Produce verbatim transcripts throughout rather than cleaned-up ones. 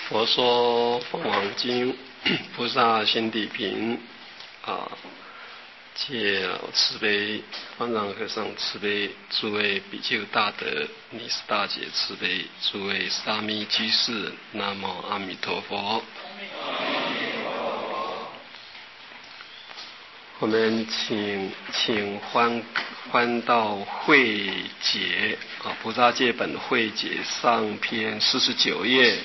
佛说凤凰经，菩萨心地平啊，借慈悲方丈和尚慈悲，诸位比丘大德、尼师大姐慈悲，诸位沙弥居士，南无阿弥陀佛。我们请请翻翻到慧解啊，菩萨戒本慧解上篇四十九页。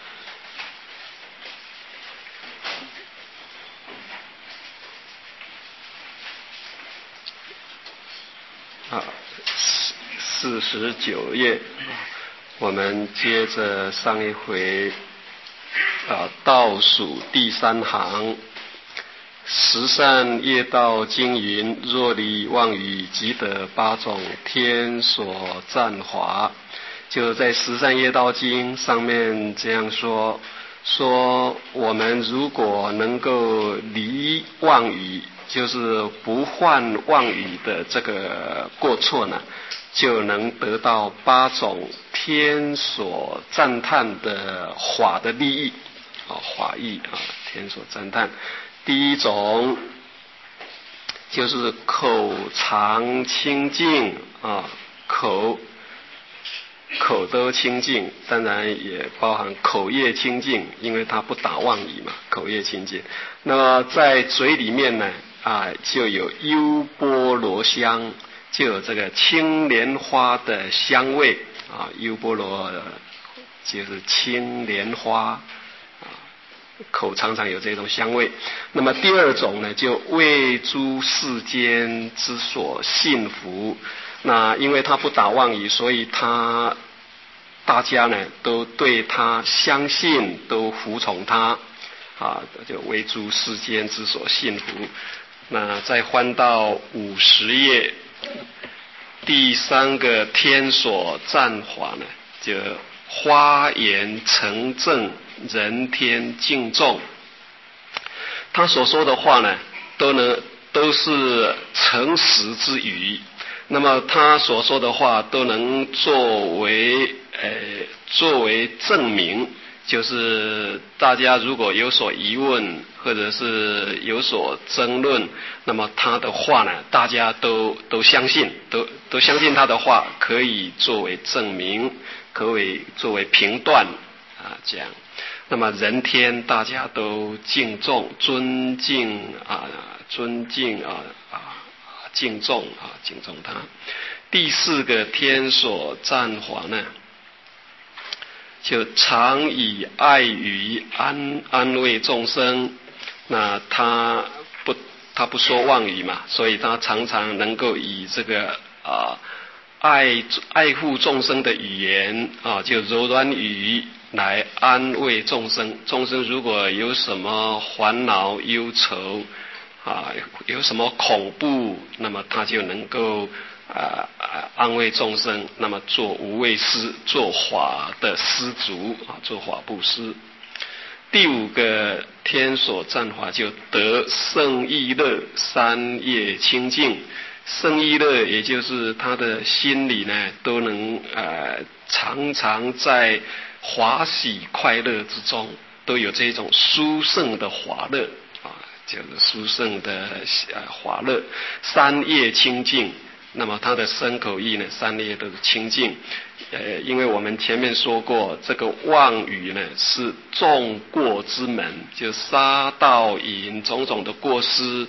啊，四十九页，我们接着上一回啊倒数第三行。十善业道经云：若离妄语，即得八种天所赞华。就在十善业道经上面这样说：说我们如果能够离妄语，就是不犯妄语的这个过错呢，就能得到八种天所赞叹的法的利益啊，法益啊，天所赞叹。第一种就是口常清净啊，口口都清净，当然也包含口业清净，因为它不打妄语嘛，口业清净。那么在嘴里面呢啊，就有优波罗香，就有这个青莲花的香味啊，优波罗就是青莲花。口常常有这种香味。那么第二种呢，就为诸世间之所信服。那因为他不打妄语，所以他大家呢都对他相信，都服从他啊，就为诸世间之所信服。那再翻到五十页，第三个天所赞法呢，就花言成正，人天敬重。他所说的话呢，都能都是诚实之语。那么他所说的话都能作为呃作为证明，就是大家如果有所疑问或者是有所争论，那么他的话呢，大家都都相信，都都相信他的话，可以作为证明，可以作为评断啊，这样。那么人天大家都敬重、尊敬啊，尊敬啊啊，敬重啊，敬重他。第四个天所赞法呢，就常以爱语安安慰众生。那他不他不说妄语嘛，所以他常常能够以这个啊爱爱护众生的语言啊，就柔软语来安慰众生。众生如果有什么烦恼忧愁啊，有什么恐怖，那么他就能够啊安慰众生，那么做无畏施，做法的施主啊，做法布施。第五个天所赞法，就得胜意乐，三业清净。胜意乐也就是他的心里呢都能呃常常在华喜快乐之中，都有这种殊胜的华乐啊，就是殊胜的呃华乐。三业清净，那么他的身口意呢，三业都是清净。呃，因为我们前面说过，这个妄语呢是众过之门，就杀盗淫种种的过失，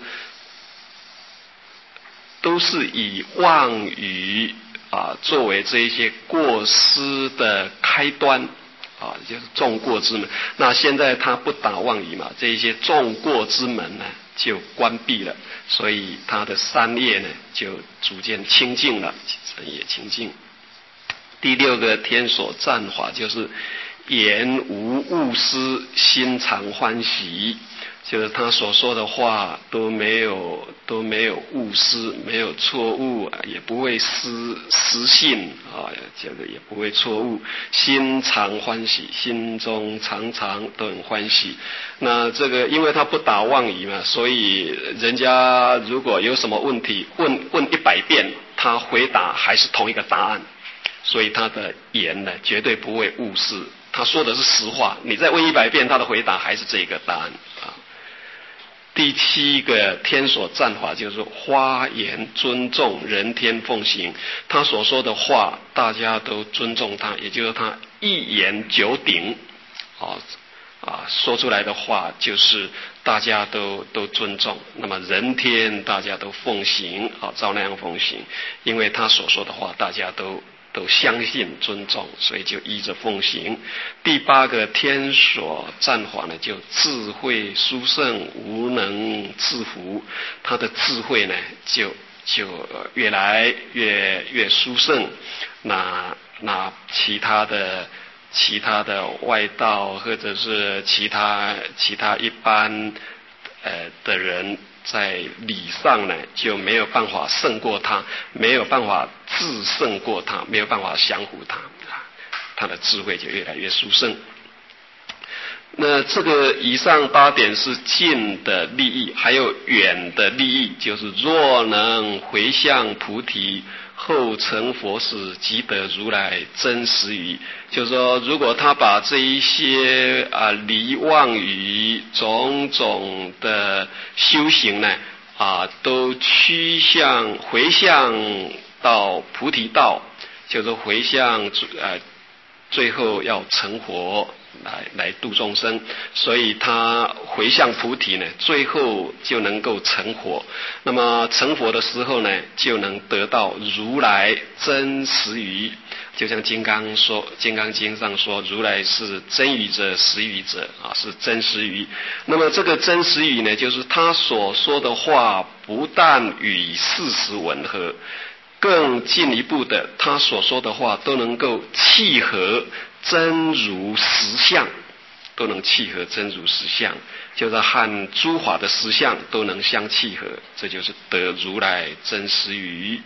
都是以妄语啊作为这一些过失的开端啊，就是众过之门。那现在他不打妄语嘛，这一些众过之门呢就关闭了，所以他的三业呢就逐渐清净了，三业清净。第六个天所赞法，就是言无误失，心常欢喜。就是他所说的话都没有都没有误失，没有错误，也不会失失信啊，这个也不会错误，心常欢喜，心中常常都很欢喜。那这个因为他不打妄语嘛，所以人家如果有什么问题问问一百遍，他回答还是同一个答案，所以他的言呢绝对不会误失，他他说的是实话，你再问一百遍，他的回答还是这个答案啊。第七个天所赞法就是花言尊重，人天奉行。他所说的话，大家都尊重他，也就是他一言九鼎，啊啊，说出来的话就是大家都都尊重。那么人天大家都奉行，啊，照那样奉行，因为他所说的话，大家都。都相信尊重，所以就依着奉行。第八个天所赞法呢，就智慧殊胜，无能自服。他的智慧呢，就就越来越越殊胜。那那其他的其他的外道或者是其他其他一般呃的人。在理上呢，就没有办法胜过他，没有办法自胜过他，没有办法降服他，他的智慧就越来越殊胜。那这个以上八点是近的利益，还有远的利益，就是若能回向菩提，后成佛时，即得如来真实语。就是说，如果他把这一些啊离妄语种种的修行呢啊，都趋向回向到菩提道，就是回向呃最后要成佛。来来度众生，所以他回向菩提呢，最后就能够成佛。那么成佛的时候呢，就能得到如来真实语。就像金刚说，《金刚经》上说，如来是真语者、实语者啊，是真实语。那么这个真实语呢，就是他所说的话，不但与事实吻合，更进一步的，他所说的话都能够契合真如实相，都能契合真如实相，就是和诸法的实相都能相契合，这就是得如来真实语。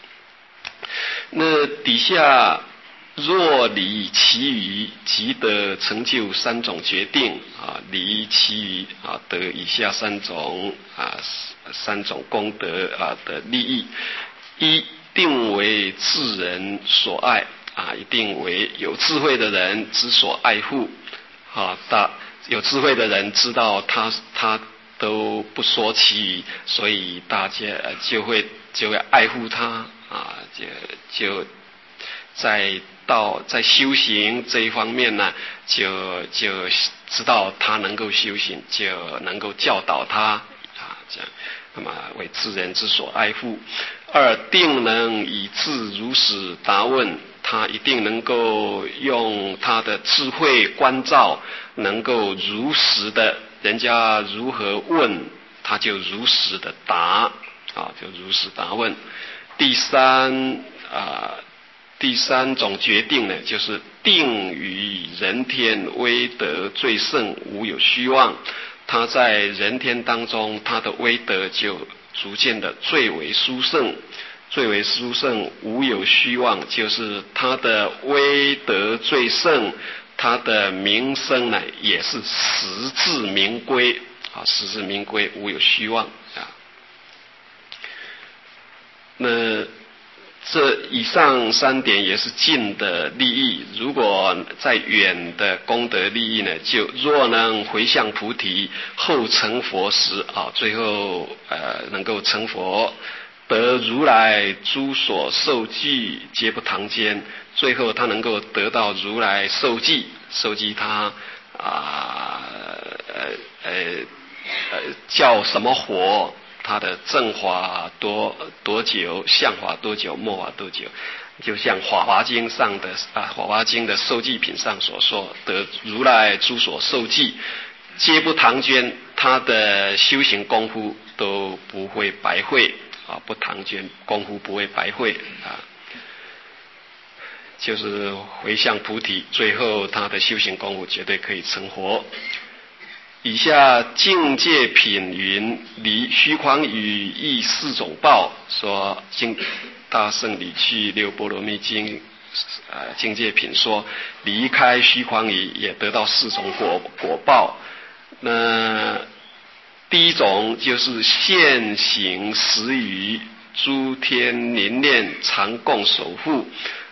那底下若离其余，即得成就三种决定啊，离其余啊，得以下三种啊三种功德啊的利益。一定为智人所爱啊，一定为有智慧的人之所爱护啊。大有智慧的人知道他他都不说其余，所以大家就会就会爱护他啊，就就在到在修行这一方面呢，就就知道他能够修行，就能够教导他啊，这样。那么为智人之所爱护。二定能以智如实答问，他一定能够用他的智慧关照，能够如实的，人家如何问，他就如实的答啊，就如实答问。第三啊，第三种决定呢，就是定于人天威德最胜，无有虚妄。他在人天当中，他的威德就逐渐的最为殊胜，最为殊胜，无有虚妄，就是他的威德最胜，他的名声呢也是实至名归啊，实至名归，无有虚妄啊。那这以上三点也是近的利益，如果在远的功德利益呢，就若能回向菩提，后成佛时啊，最后呃能够成佛，得如来诸所受记，皆不唐间。最后他能够得到如来受记，受记他啊呃呃呃叫什么佛？他的正法多多久，相法多久，末法多久，就像《法华经》上的啊，《法华经》的受记品上所说，得如来诸所受记，皆不唐捐，他的修行功夫都不会白费啊，不唐捐，功夫不会白费啊，就是回向菩提，最后他的修行功夫绝对可以成佛。以下境界品云：离虚诳语亦四种报。说经大圣理趣六波罗蜜经呃境界品说，离开虚诳语也得到四种果果报。那第一种就是现行实语，诸天凝练常共守护。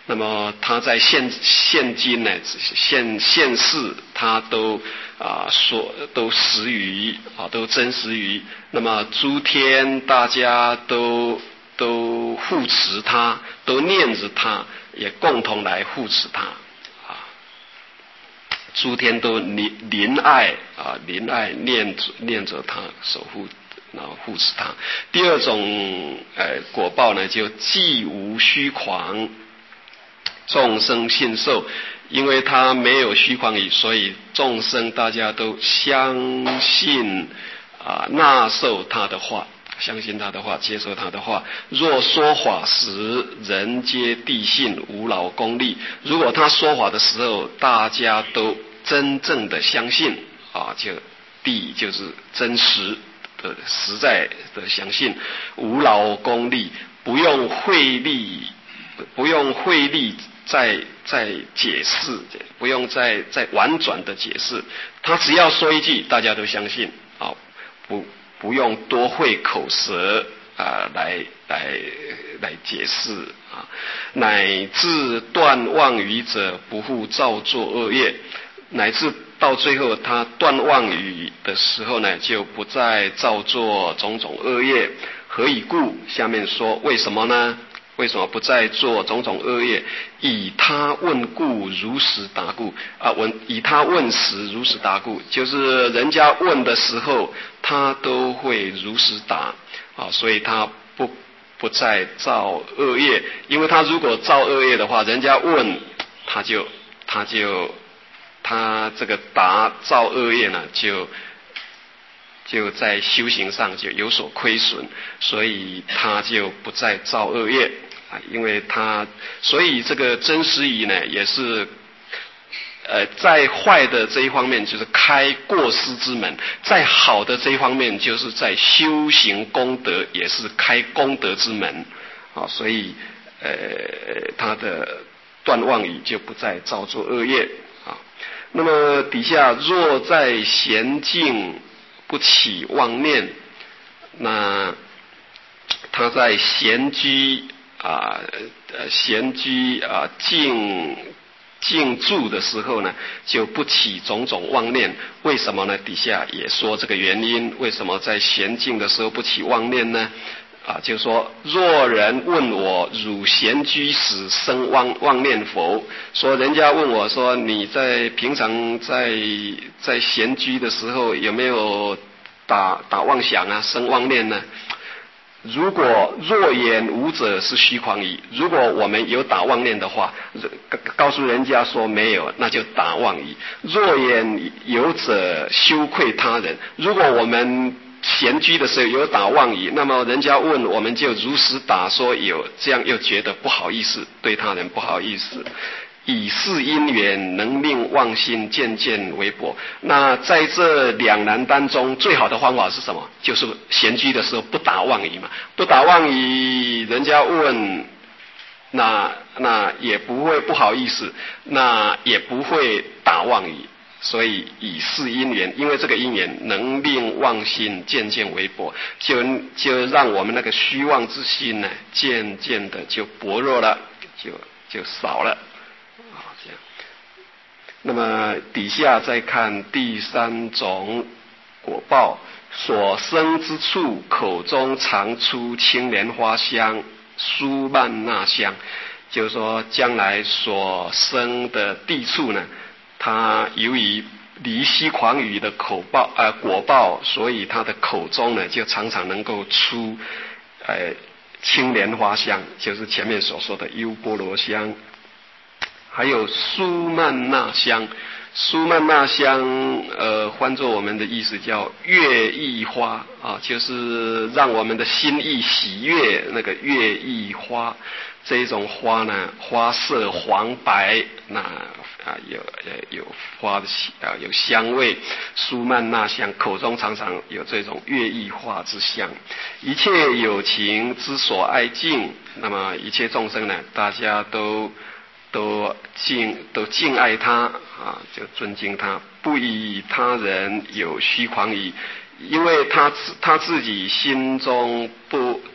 那么他在现现今呢，现现世他都啊说都实于啊都真实于，那么诸天大家都都护持他，都念着他，也共同来护持他啊。诸天都怜怜爱啊，怜爱念念着他，守护然后护持他。第二种呃果报呢，就既无虚诳，众生信受，因为他没有虚诳语，所以众生大家都相信啊，纳受他的话，相信他的话，接受他的话。若说法时，人皆地信，无劳功利。如果他说法的时候，大家都真正的相信啊，就地就是真实的、实在的相信，无劳功利，不用费力，不用费力再再解释，不用再再婉转的解释，他只要说一句，大家都相信啊，不不用多费口舌啊来来来解释啊，乃至断妄语者，不复造作恶业，乃至到最后他断妄语的时候呢，就不再造作种种恶业。何以故？下面说为什么呢？为什么不再做种种恶业？以他问故，如实答故啊！问以他问时，如实答故，就是人家问的时候，他都会如实答啊，所以他不不再造恶业。因为他如果造恶业的话，人家问他就他就他这个答造恶业呢，就就在修行上就有所亏损，所以他就不再造恶业啊，因为他所以这个真实语呢，也是呃在坏的这一方面就是开过失之门，在好的这一方面就是在修行功德，也是开功德之门啊，所以呃他的断妄语就不再造作恶业啊。那么底下若在闲静不起妄念，那他在闲居啊呃闲居啊静静住的时候呢，就不起种种妄念。为什么呢？底下也说这个原因，为什么在闲静的时候不起妄念呢？啊，就说若人问我，汝闲居时生妄妄念否？说人家问我说，你在平常在在闲居的时候有没有打打妄想啊，生妄念呢？如果若言无者是虚诳语，如果我们有打妄念的话，告诉人家说没有，那就打妄语。若言有者羞愧他人，如果我们闲居的时候有打妄语，那么人家问我们就如实打说有，这样又觉得不好意思，对他人不好意思。以是因缘能令妄心渐渐微薄。那在这两难当中，最好的方法是什么？就是闲居的时候不打妄语嘛，不打妄语，人家问，那那也不会不好意思，那也不会打妄语。所以以是因缘，因为这个因缘能令妄心渐渐微薄，就就让我们那个虚妄之心呢，渐渐的就薄弱了，就就少了啊，这样。那么底下再看第三种果报，所生之处，口中常出青莲花香、酥曼那香，就是说将来所生的地处呢，他由于离虚诳语的口报呃果报，所以他的口中呢就常常能够出呃青莲花香，就是前面所说的优波罗香，还有酥曼那香。酥曼那香呃换作我们的意思叫悦意花啊，就是让我们的心意喜悦，那个悦意花。这一种花呢，花色黄白，那啊有有花的啊有香味，酥曼那香，口中常常有这种悦意花之香。一切有情之所爱敬，那么一切众生呢，大家都都敬都敬爱他啊，就尊敬他，不以他人有虚诳语，因为他他自己心中不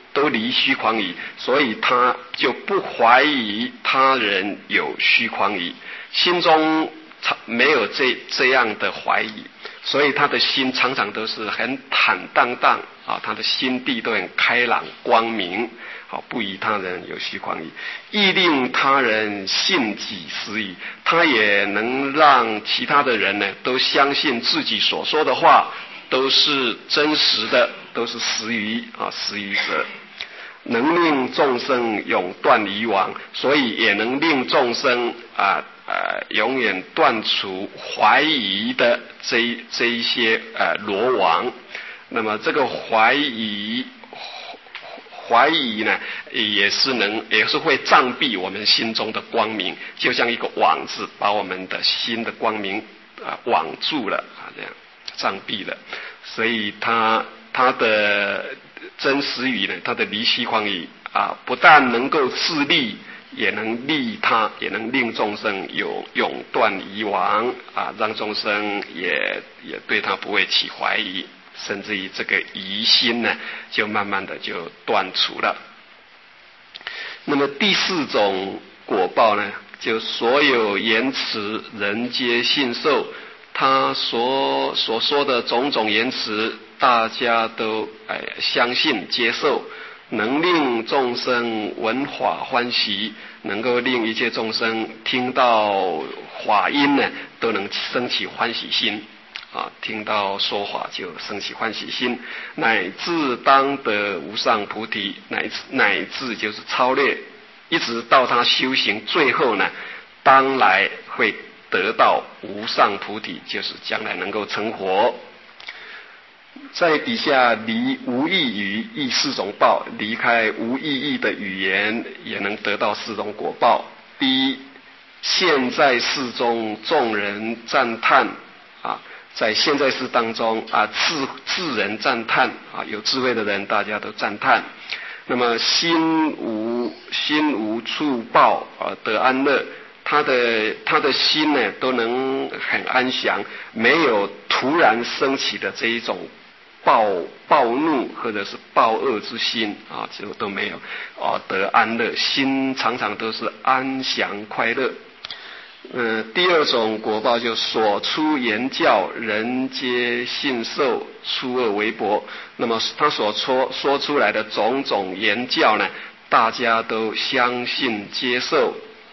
都离虚诳矣，所以他就不怀疑他人有虚诳矣，心中没有这这样的怀疑，所以他的心常常都是很坦荡荡啊，他的心地都很开朗光明，好，不疑他人有虚诳矣，亦令他人信己实矣，他也能让其他的人呢都相信自己所说的话都是真实的，都是实语啊，实语者，能令众生永断疑妄，所以也能令众生啊呃永远断除怀疑的这这一些呃罗网。那么这个怀疑怀疑呢，也是能也是会障蔽我们心中的光明，就像一个网子把我们的心的光明啊网住了啊，这样障蔽了。所以他他的真实语呢，他的离虚诳语啊，不但能够自利，也能利他，也能令众生有永断疑妄啊，让众生也也对他不会起怀疑，甚至于这个疑心呢，就慢慢的就断除了。那么第四种果报呢，就所有言辞人皆信受，他所所说的种种言辞，大家都哎相信接受，能令众生闻法欢喜，能够令一切众生听到法音呢，都能生起欢喜心啊，听到说法就生起欢喜心，乃至当得无上菩提，乃乃至就是超越，一直到他修行最后呢，当来会得到无上菩提，就是将来能够成佛。在底下离无意语亦四种报，离开无意义的语言也能得到四种果报。第一，现在世中众人赞叹啊，在现在世当中啊，智智人赞叹啊，有智慧的人大家都赞叹。那么心无心无处报啊，得安乐，他的他的心呢都能很安详，没有突然升起的这一种暴暴怒或者是暴恶之心啊，就都没有啊，得安乐，心常常都是安详快乐。呃，第二种果报就所出言教，人皆信受，出恶为薄。那么他所说说出来的种种言教呢，大家都相信接受。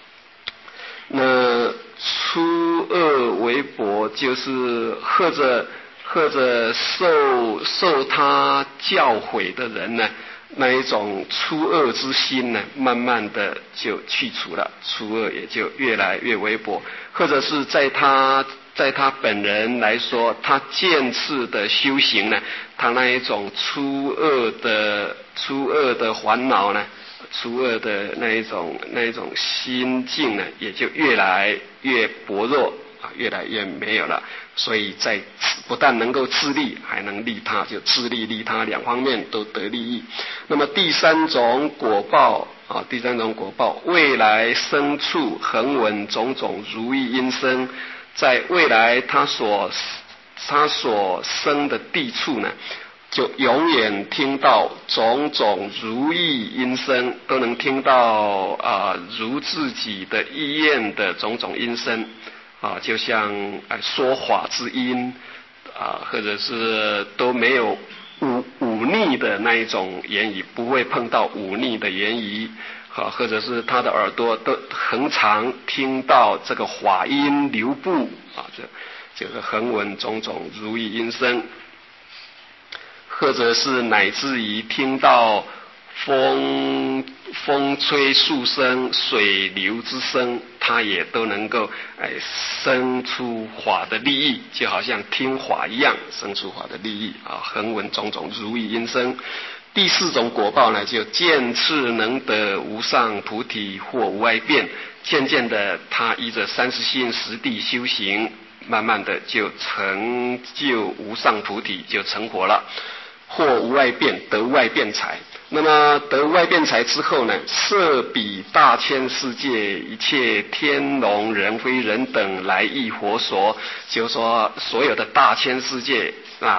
那出恶为薄，就是或者或者受受他教诲的人呢，那一种出恶之心呢，慢慢的就去除了，出恶也就越来越微薄，或者是在他在他本人来说，他渐次的修行呢，他那一种出恶的出恶的烦恼呢，出恶的那一种那一种心境呢，也就越来越薄弱啊，越来越没有了。所以在不但能够自利，还能利他，就自利利他两方面都得利益。那么第三种果报啊，第三种果报，未来生处恒闻种种如意音声，在未来他所他所生的地处呢，就永远听到种种如意音声，都能听到啊如自己的意愿的种种音声啊，就像哎说法之音啊，或者是都没有忤忤逆的那一种言语，不会碰到忤逆的言语啊，或者是他的耳朵都恒常听到这个法音流布啊，这就是恒闻种种如意音声。或者是乃至于听到风风吹树声、水流之声，他也都能够哎生出法的利益，就好像听法一样，生出法的利益啊，恒闻种种如意音声。第四种果报呢，就渐次能得无上菩提或无碍辩，渐渐的他依着三十心实地修行，慢慢的就成就无上菩提，就成佛了。或无碍辩，得无碍辩才。那么得无碍辩才之后呢，摄彼大千世界一切天龙人非人等来诣佛所，就是说所有的大千世界啊，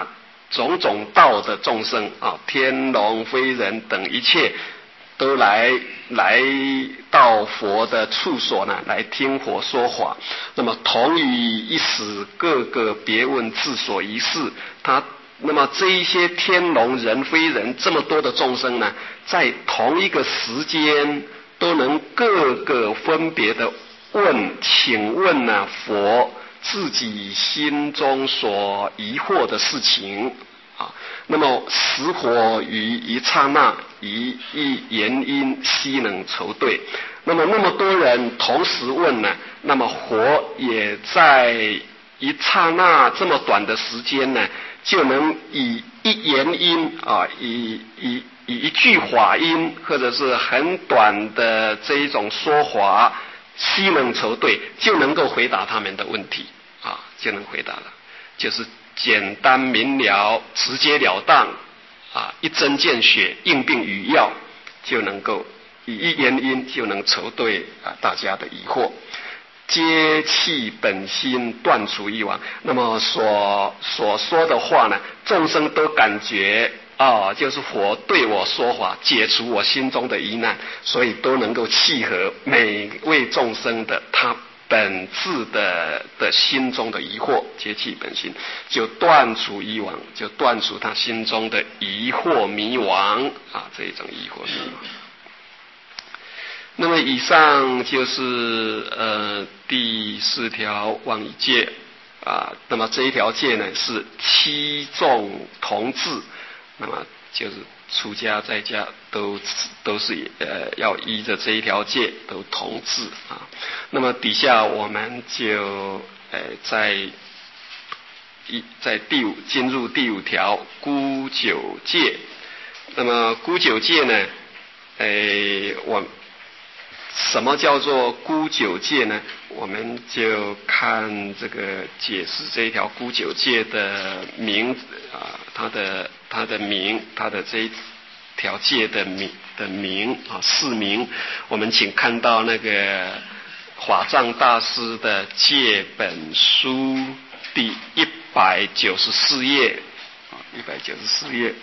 种种道的众生啊，天龙非人等一切都来来到佛的处所呢，来听佛说法。那么同于一时，各个别问自所一事。他那么这一些天龙人非人这么多的众生呢，在同一个时间都能各个分别的问，请问呢、啊、佛自己心中所疑惑的事情啊。那么实火于一刹那，一一言因悉能筹对。那么那么多人同时问呢，那么佛也在一刹那这么短的时间呢，就能以一言音啊，以以以一句法音，或者是很短的这一种说法，悉能筹对，就能够回答他们的问题啊，就能回答了，就是简单明了、直截了当啊，一针见血、应病与药，就能够以一言音就能筹对啊大家的疑惑。皆弃本心，断除以往。那么所所说的话呢，众生都感觉啊，就是佛对我说法，解除我心中的疑难，所以都能够契合每位众生的他本质的的心中的疑惑，皆弃本心，就断除以往，就断除他心中的疑惑迷惘啊，这一种疑惑迷惘。那么以上就是呃第四条妄语戒啊，那么这一条戒呢是七众同治，那么就是出家在家都都是呃要依着这一条戒都同治啊。那么底下我们就呃在一在第五进入第五条孤九戒。那么孤九戒呢，呃我。什么叫做孤九戒呢？我们就看这个解释这一条孤九戒的名啊，它的它的名，它的这一条戒的名的名啊，释名。我们请看到那个法藏大师的戒本书第一百九十四页啊，一百九十四页。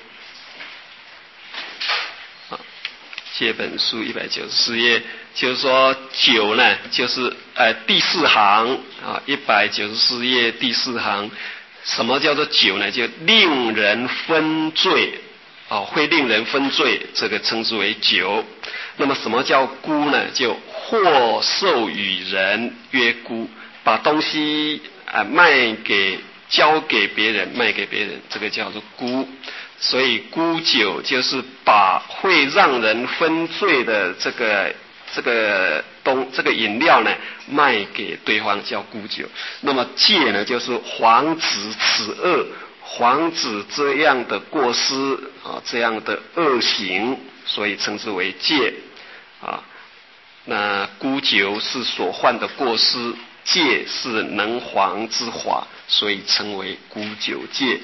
戒本书一百九十四页，就是说九呢，就是呃第四行啊，一百九十四页第四行，什么叫做九呢？就令人分罪啊，会令人分罪，这个称之为九。那么什么叫孤呢？就或授与人曰孤，把东西啊、呃、卖给交给别人，卖给别人，这个叫做孤。所以孤酒就是把会让人分罪的这个这个东这个饮料呢卖给对方，叫孤酒。那么戒呢，就是防止此恶，防止这样的过失啊，这样的恶行，所以称之为戒啊。那孤酒是所犯的过失，戒是能防之法，所以称为孤酒戒。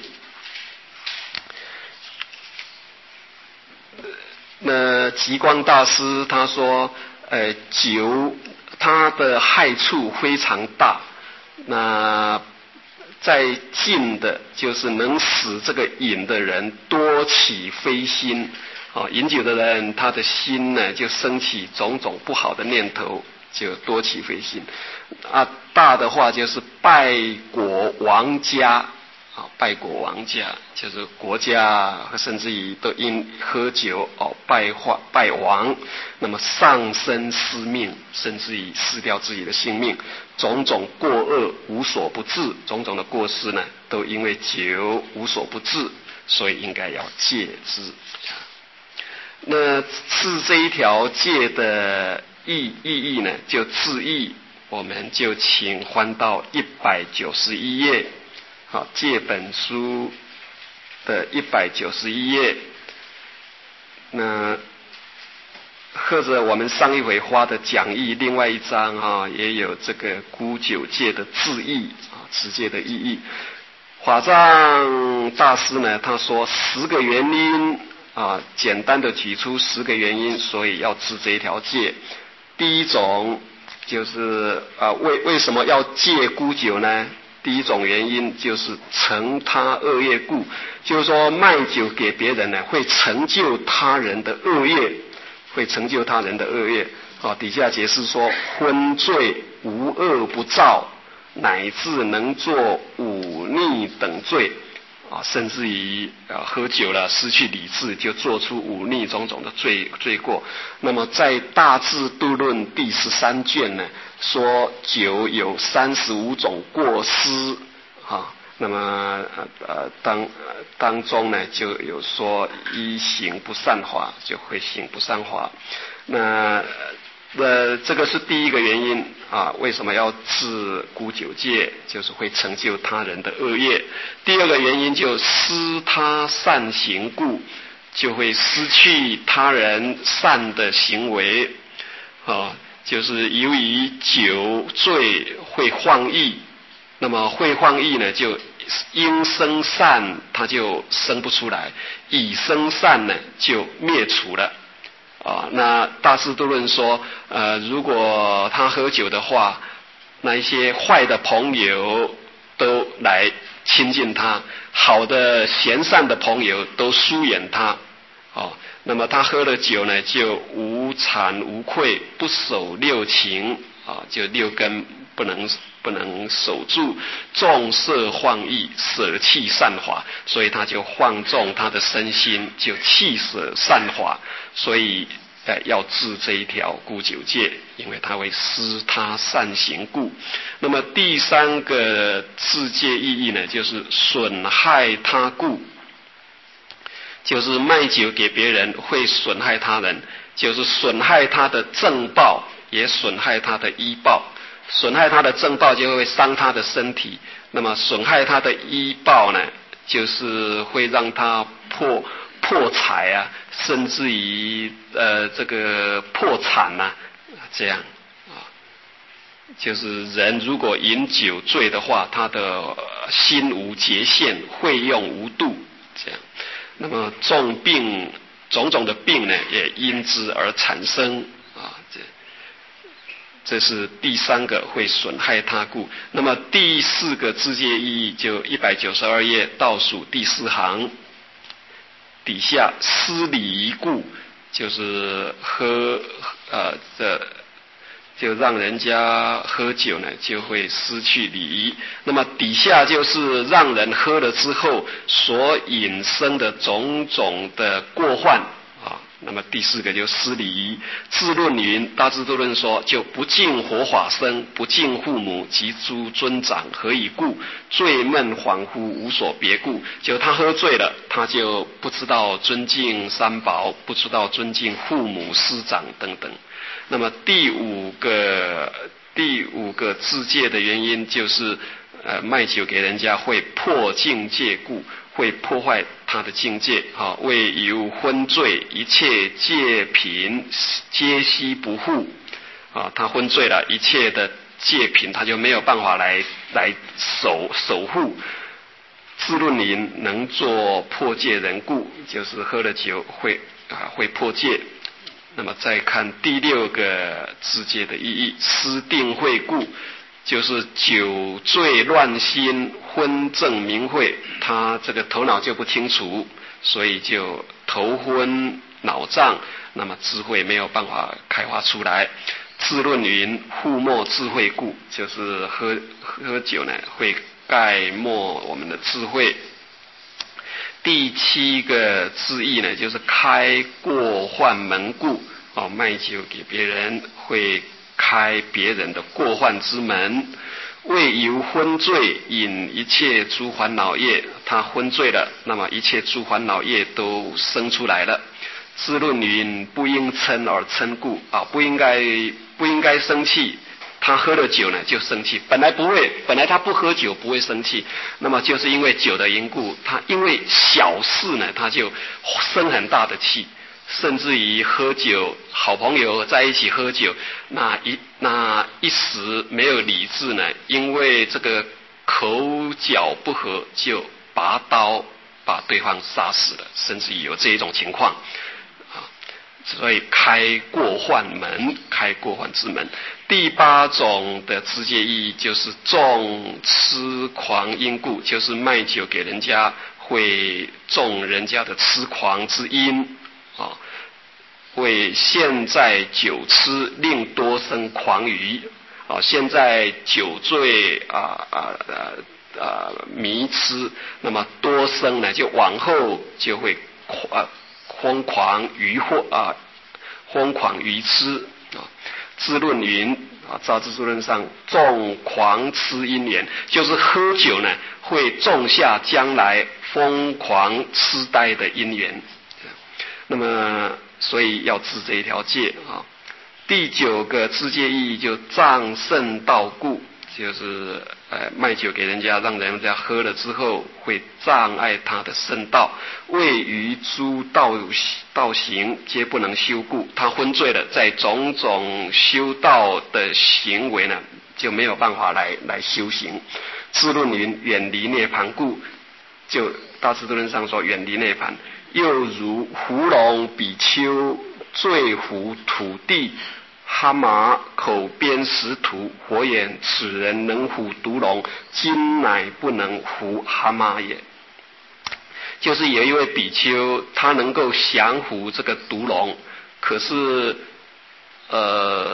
那极光大师他说，呃，酒它的害处非常大。那在禁的，就是能使这个饮的人多起非心。啊，饮酒的人，他的心呢就升起种种不好的念头，就多起非心。啊，大的话就是败国亡家。啊，败国亡家就是国家甚至于都因喝酒哦败坏败亡，那么丧生失命，甚至于失掉自己的性命，种种过恶无所不至，种种的过失呢，都因为酒无所不至，所以应该要戒之。那治这一条戒的意意义呢，就字义，我们就请翻到一百九十一页。好，戒本书的一百九十一页，那或者我们上一回花的讲义，另外一章哈、啊、也有这个孤九戒的字义啊，直接的意义。法藏大师呢，他说十个原因啊，简单的举出十个原因，所以要治这一条戒。第一种就是啊，为为什么要戒孤酒呢？ 第一种原因就是成他恶业故，就是说卖酒给别人呢，会成就他人的恶业，会成就他人的恶业。啊，底下解释说，昏醉无恶不造，乃至能做忤逆等罪。啊，甚至于啊喝酒了失去理智，就做出忤逆种种的罪罪过。那么在《大智度论》第十三卷呢，说酒有三十五种过失啊。那么呃当当中呢就有说一行不善法，就会行不善法。那呃，这个是第一个原因啊，为什么要治孤酒戒？就是会成就他人的恶业。第二个原因就失他善行故，就会失去他人善的行为啊，就是由于酒醉会放逸，那么会放逸呢，就应生善它就生不出来，已生善呢就灭除了。啊，那大智度论说，呃，如果他喝酒的话，那一些坏的朋友都来亲近他，好的贤善的朋友都疏远他。哦，那么他喝了酒呢，就无惭无愧，不守六情啊，就六根不能不能守住，重色放逸，舍弃善法，所以他就放纵他的身心，就弃舍善法，所以呃要治这一条孤酒戒，因为他会失他善行故。那么第三个治戒意义呢，就是损害他故。就是卖酒给别人会损害他人，就是损害他的正报，也损害他的医报。损害他的正报就会伤他的身体，那么损害他的医报呢，就是会让他破破财啊，甚至于呃这个破产啊，这样啊。就是人如果饮酒醉的话，他的心无节限，会用无度，这样。那么重病种种的病呢，也因之而产生啊，这这是第三个会损害他故。那么第四个治戒意义，就一百九十二页倒数第四行底下失礼仪故，就是喝呃这。就让人家喝酒呢，就会失去礼仪。那么底下就是让人喝了之后所引生的种种的过患啊。那么第四个就失礼仪。智论云，大智度论说，就不敬活法身，不敬父母及诸尊长，何以故？醉闷恍惚，无所别故。就他喝醉了，他就不知道尊敬三宝，不知道尊敬父母师长等等。那么第五个第五个治戒的原因就是呃卖酒给人家会破境界故，会破坏他的境界啊。为由昏醉，一切戒品皆悉不护啊，他昏醉了，一切的戒品他就没有办法来来守守护。智论云，能做破戒人故，就是喝了酒会啊会破戒。那么再看第六个治戒的意义，失定慧故，就是酒醉乱心，昏正明慧，他这个头脑就不清楚，所以就头昏脑胀，那么智慧没有办法开发出来。智论云，覆没智慧故，就是喝喝酒呢会盖没我们的智慧。第七个字义呢，就是开过患门故。哦，卖酒给别人会开别人的过患之门。为由昏醉，引一切诸烦恼业，他昏醉了，那么一切诸烦恼业都生出来了。智论云，不应嗔而嗔故啊，不应该不应该生气。他喝了酒呢就生气，本来不会，本来他不喝酒不会生气，那么就是因为酒的缘故，他因为小事呢他就生很大的气，甚至于喝酒，好朋友在一起喝酒，那一那一时没有理智呢，因为这个口角不和就拔刀把对方杀死了，甚至于有这一种情况啊。 所以开过患门，开过患之门。第八种的知戒意就是重痴狂因故，就是卖酒给人家会中人家的痴狂之因啊，为现在酒痴令多生狂语啊，现在酒醉啊啊啊啊迷痴，那么多生呢，就往后就会啊疯狂愚惑啊，疯狂愚痴啊。智论云啊，造智智论上种狂痴因缘，就是喝酒呢会种下将来疯狂痴呆的因缘。那么所以要治这一条戒啊。第九个知戒意义就障圣道故，就是呃卖酒给人家，让人家喝了之后会障碍他的圣道，谓于诸道道行皆不能修故，他昏醉了，在种种修道的行为呢就没有办法来来修行。智论云远离涅槃故，就大智度论上说远离涅槃。又如胡龙比丘醉胡土地哈麻口边识土，火眼此人能唬毒龙，今乃不能唬蛤蟆也。就是有一位比丘，他能够降服这个毒龙，可是呃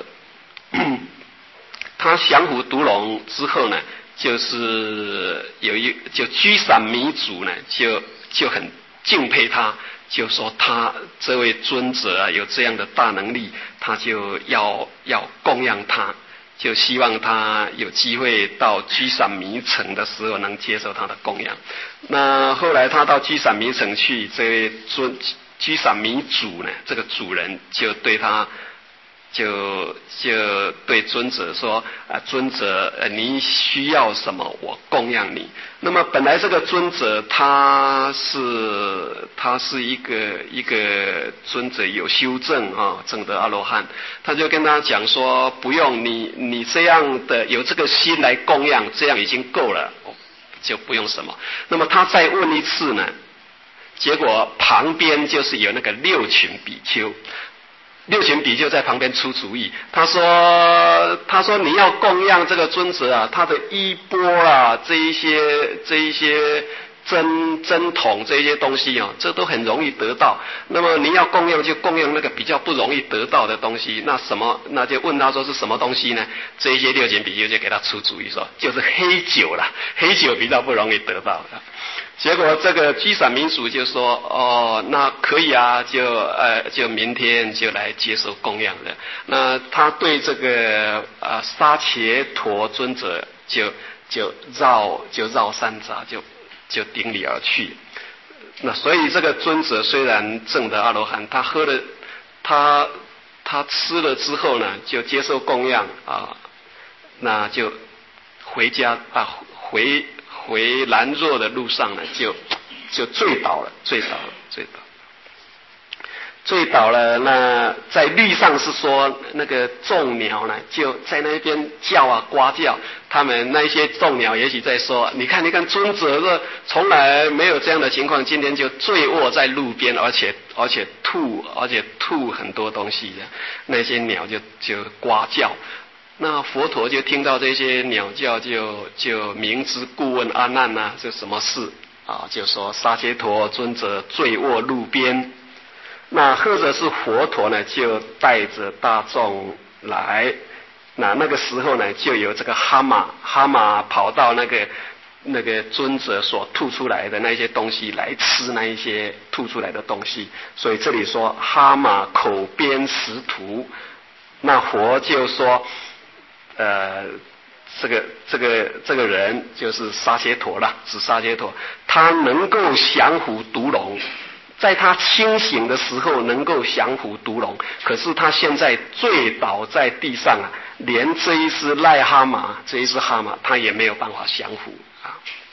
他降服毒龙之后呢，就是有一就居散弥祖呢就就很敬佩他，就说他这位尊者啊有这样的大能力，他就要要供养他，就希望他有机会到居散弥城的时候能接受他的供养。那后来他到居散弥城去，这位尊居散弥主呢，这个主人就对他就就对尊者说啊，尊者，呃，你需要什么，我供养你。那么本来这个尊者他是他是一个一个尊者有修正啊，证得阿罗汉，他就跟他讲说，不用你你这样的有这个心来供养，这样已经够了，就不用什么。那么他再问一次呢，结果旁边就是有那个六群比丘。六群比丘在旁边出主意，他说：“他说你要供养这个尊者啊，他的衣钵啊，这一些这一些针针筒这些东西啊，这都很容易得到。那么你要供养就供养那个比较不容易得到的东西。那什么？那就问他说是什么东西呢？这一些六群比丘就给他出主意说，就是黑酒啦，黑酒比较不容易得到的。”结果这个居散弥主就说：“哦，那可以啊，就呃，就明天就来接受供养了。”那他对这个啊沙伽陀尊者就就绕就绕三匝，就就顶礼而去。那所以这个尊者虽然证得阿罗汉，他喝了他他吃了之后呢，就接受供养啊，那就回家啊回。回兰若的路上呢，就就醉倒了，醉倒了，醉倒了，醉倒了。那在律上是说，那个众鸟呢，就在那边叫啊，呱叫。他们那些众鸟也许在说：“你看，你看，尊者这从来没有这样的情况，今天就醉卧在路边，而且而且吐，而且吐很多东西的。”那些鸟就就呱叫。那佛陀就听到这些鸟叫，就就明知故问阿难啊，这什么事啊？就说沙伽陀尊者醉卧路边，那或者是佛陀呢，就带着大众来。那那个时候呢，就有这个蛤蟆，蛤蟆跑到那个那个尊者所吐出来的那些东西来吃那一些吐出来的东西，所以这里说蛤蟆口边食土，那佛就说。呃，这个这个这个人就是沙伽陀了，指沙伽陀，他能够降服毒龙，在他清醒的时候能够降服毒龙，可是他现在醉倒在地上啊，连这一只癞蛤蟆，这一只蛤蟆，他也没有办法降服啊。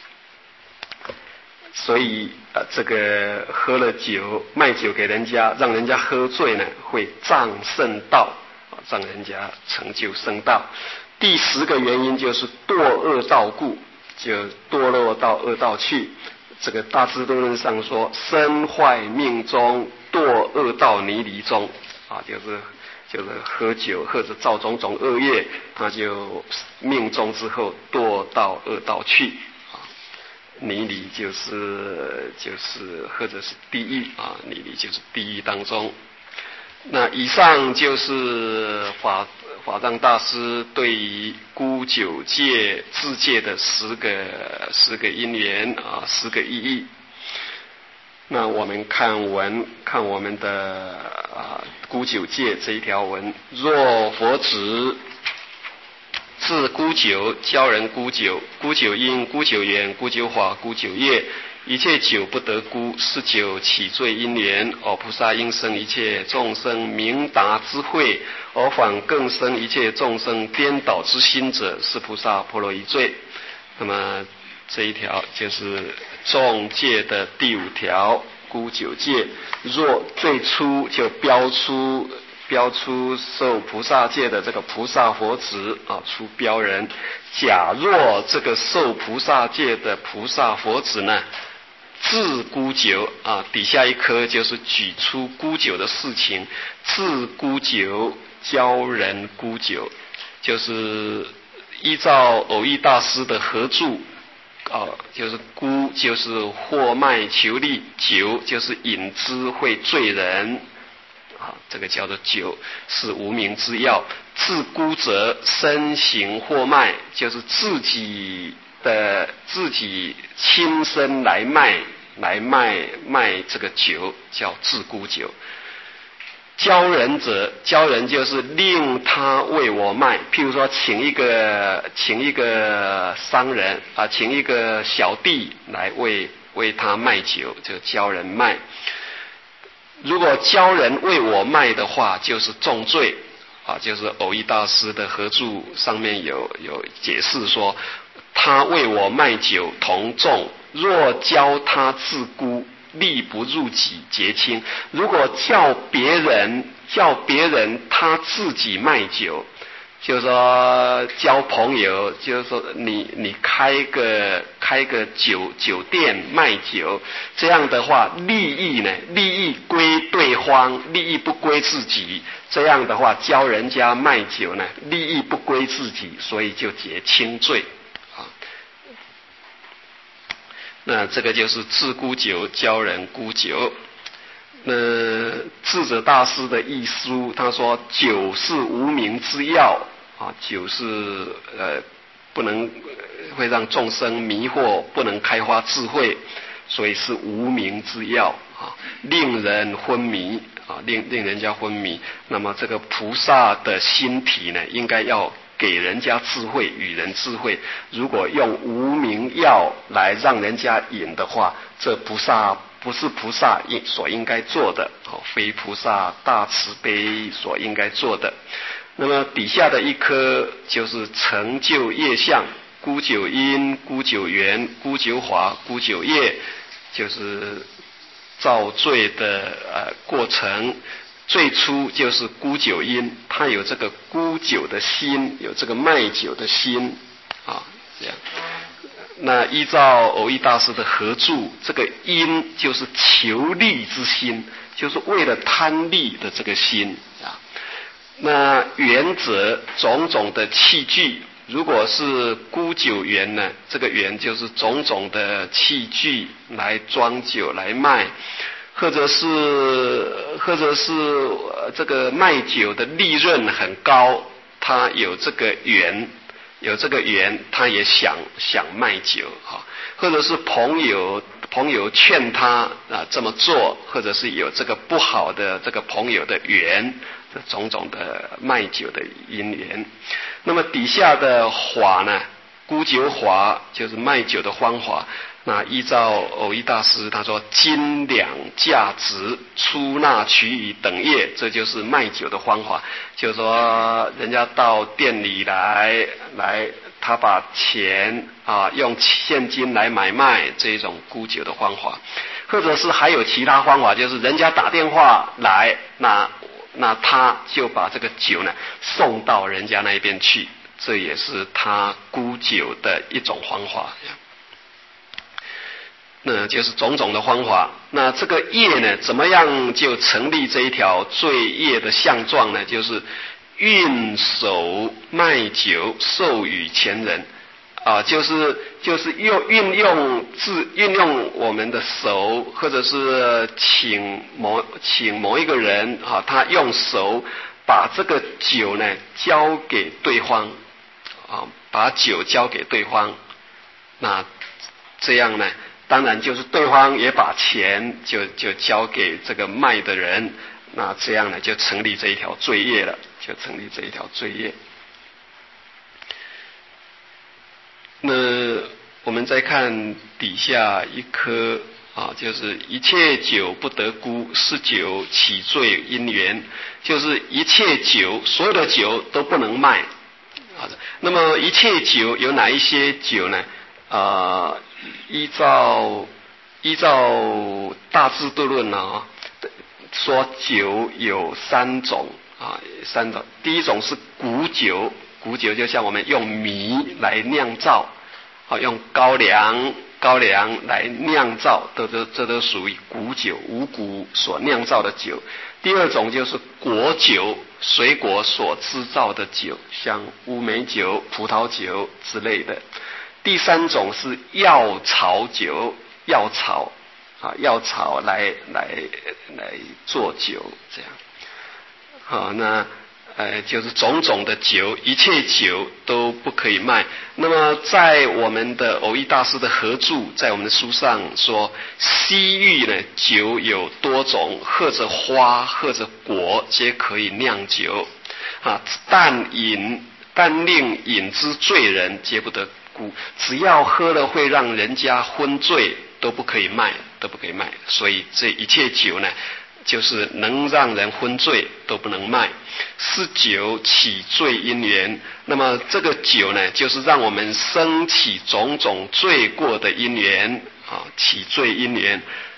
所以呃，这个喝了酒，卖酒给人家，让人家喝醉呢，会障圣道。让人家成就圣道。第十个原因就是堕恶道故，就堕落到恶道去。这个大智度论上说，身坏命中，堕恶道泥离中， 啊，就是就是喝酒或者造种种恶业，他就命中之后堕到恶道去啊。泥里就是就是或者是地狱啊，泥里就是地狱当中。那以上就是法法藏大师对于孤九戒自戒的十个十个因缘啊，十个意义。那我们看文，看我们的啊孤九戒这一条文，若佛子自孤酒，教人孤酒，孤酒因，孤酒缘，孤酒法，孤酒业，一切酒不得孤，是酒起罪因缘。而菩萨应生一切众生明达智慧，而反更生一切众生颠倒之心者，是菩萨婆罗夷罪。那么这一条就是众戒的第五条，孤九戒。若最初就标出标出受菩萨戒的这个菩萨佛子啊，出标人。假若这个受菩萨戒的菩萨佛子呢，自孤酒啊，底下一颗就是举出孤酒的事情，自孤酒教人孤酒，就是依照偶益大师的合著。哦，就是孤就是货卖求利，酒就是饮之会醉人，啊，这个叫做酒，是无名之药。自孤者身行货卖，就是自己的自己亲身来卖来卖卖这个酒，叫自孤酒。教人者，教人就是令他为我卖，譬如说请一个请一个商人啊，请一个小弟来为为他卖酒，就教人卖。如果教人为我卖的话，就是重罪啊，就是偶益大师的合著上面有有解释说，他为我卖酒同重，若教他自孤，力不入己结清。如果叫别人叫别人他自己卖酒，就是说交朋友，就是说你你开个开个酒酒店卖酒，这样的话利益呢，利益归对方，利益不归自己。这样的话教人家卖酒呢，利益不归自己，所以就结轻罪啊。那这个就是自孤酒教人孤酒。那智者大师的译书，他说酒是无名之药啊，酒是呃不能会让众生迷惑，不能开发智慧，所以是无名之药啊，令人昏迷啊，令令人家昏迷。那么这个菩萨的心体呢，应该要给人家智慧，与人智慧。如果用无名药来让人家饮的话，这菩萨不是菩萨所应该做的，非菩萨大慈悲所应该做的。那么底下的一颗就是成就业相，孤九因，孤九缘，孤九法，孤九业，就是造罪的呃过程。最初就是孤酒因，他有这个孤酒的心，有这个卖酒的心啊，这样。那依照偶益大师的合著，这个因就是求利之心，就是为了贪利的这个心啊。那缘则种种的器具，如果是孤酒缘呢，这个缘就是种种的器具来装酒来卖。或者是或者是这个卖酒的利润很高，他有这个缘，有这个缘，他也想想卖酒哈，或者是朋友朋友劝他啊这么做，或者是有这个不好的这个朋友的缘，这种种的卖酒的因缘。那么底下的法呢，孤酒法就是卖酒的方法。那依照偶益大师他说斤两价值出纳取予等业，这就是卖酒的方法。就是说人家到店里来来，他把钱啊用现金来买卖，这一种沽酒的方法。或者是还有其他方法，就是人家打电话来，那那他就把这个酒呢送到人家那边去，这也是他沽酒的一种方法。 那就是种种的方法。那这个业呢，怎么样就成立这一条罪业的相状呢？就是运手卖酒授予前人啊，就是就是用运用自运用我们的手，或者是请某请某一个人啊，他用手把这个酒呢交给对方啊，把酒交给对方，那这样呢，当然就是对方也把钱就就交给这个卖的人，那这样呢就成立这一条罪业了，就成立这一条罪业。那我们再看底下一科啊，就是一切酒不得沽，是酒起罪因缘，就是一切酒，所有的酒都不能卖啊。那么一切酒有哪一些酒呢？啊，依照依照大智度论呢，说酒有三种啊，三种。第一种是谷酒，谷酒就像我们用米来酿造，啊，用高粱高粱来酿造，这都这都属于谷酒，五谷所酿造的酒。第二种就是果酒，水果所制造的酒，像乌梅酒、葡萄酒之类的。第三种是药草酒，药草啊，药草来来来做酒，这样。好，那呃就是种种的酒，一切酒都不可以卖。那么在我们的蕅益大师的合著，在我们的书上说，西域呢酒有多种，或者花或者果皆可以酿酒啊，但饮但令饮之醉人皆不得沽，只要喝了会让人家昏醉，都不可以卖，都不可以卖。所以这一切酒呢，就是能让人昏醉都不能卖，是酒起罪因缘。那么这个酒呢，就是让我们生起种种罪过的因缘啊，起罪因缘。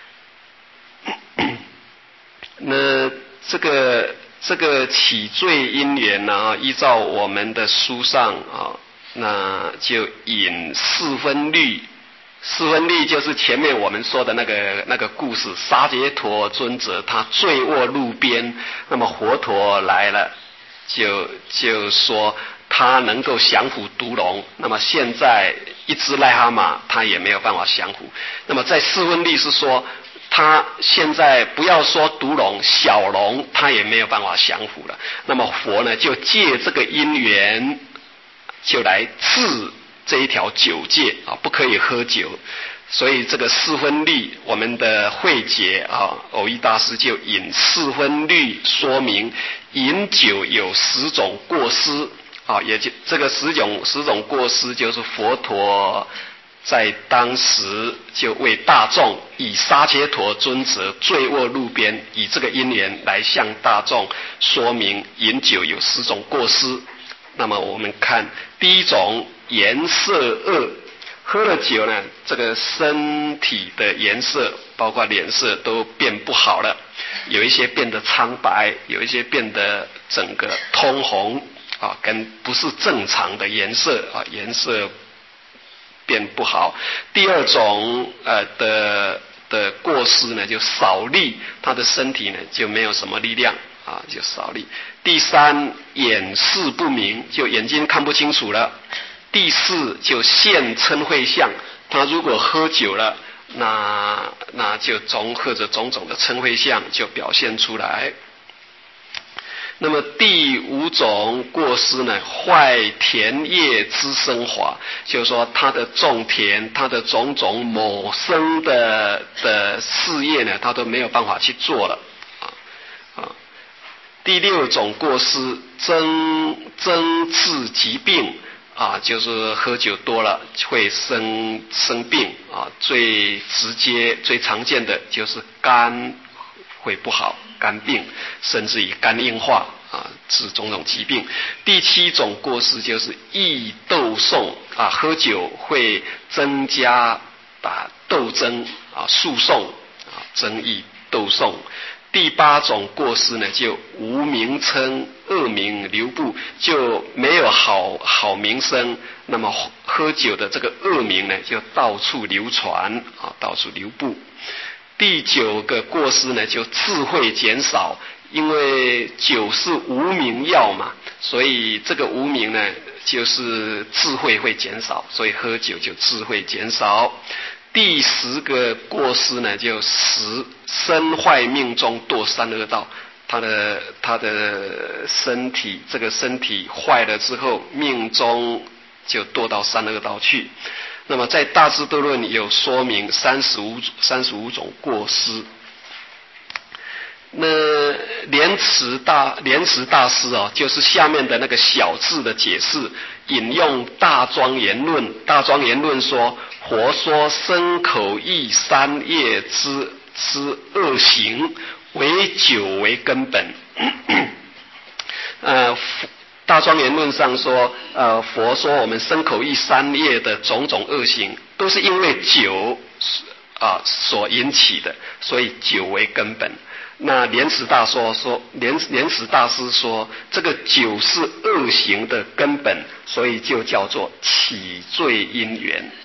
那这个这个起罪因缘呢，依照我们的书上啊，那就引四分律。四分律就是前面我们说的那个那个故事，沙杰陀尊者他醉卧路边，那么佛陀来了，就就说他能够降服毒龙，那么现在一只癞蛤蟆他也没有办法降服。那么在四分律是说，他现在不要说毒龙，小龙他也没有办法降服了。那么佛呢，就借这个因缘，就来治这一条酒戒啊，不可以喝酒。所以这个四分律，我们的慧解啊，蕅益大师就引四分律说明，饮酒有十种过失啊，也就这个十种十种过失，就是佛陀在当时就为大众以沙切陀尊者醉卧路边，以这个因缘来向大众说明饮酒有十种过失。那么我们看第一种，颜色恶，喝了酒呢，这个身体的颜色包括脸色都变不好了，有一些变得苍白，有一些变得整个通红啊，跟不是正常的颜色啊，颜色变不好。第二种呃的的过失呢，就少力，他的身体呢就没有什么力量啊，就少力。第三，眼视不明，就眼睛看不清楚了。第四，就现嗔恚相，他如果喝酒了，那那就综合着种种的嗔恚相就表现出来。那么第五种过失呢，坏田业之生华，就是说他的种田，他的种种谋生的的事业呢，他都没有办法去做了啊啊。第六种过失，增增治疾病啊，就是喝酒多了会生生病啊，最直接最常见的就是肝会不好，肝病，甚至于肝硬化啊，治种种疾病。第七种过失就是易斗讼啊，喝酒会增加打斗争啊，诉讼啊，争议斗讼。第八种过失呢，就无名称恶名流布，就没有好好名声，那么喝酒的这个恶名呢就到处流传啊，到处流布。第九个过失呢，就智慧减少，因为酒是无名药嘛，所以这个无名呢就是智慧会减少，所以喝酒就智慧减少。第十个过失呢，就使身坏命中堕三恶道，他的他的身体这个身体坏了之后，命中就堕到三恶道去。那么在《大智度论》有说明三十五三十五种过失。那莲池大莲池大师哦，就是下面的那个小字的解释，引用《大庄严论》。《大庄严论》说，佛说身口意三业之之恶行，为酒为根本。呃，大庄严论上说，呃，佛说我们身口意三业的种种恶行，都是因为酒啊、呃、所引起的，所以酒为根本。那莲池大说说莲莲池大师说，这个酒是恶行的根本，所以就叫做起罪因缘。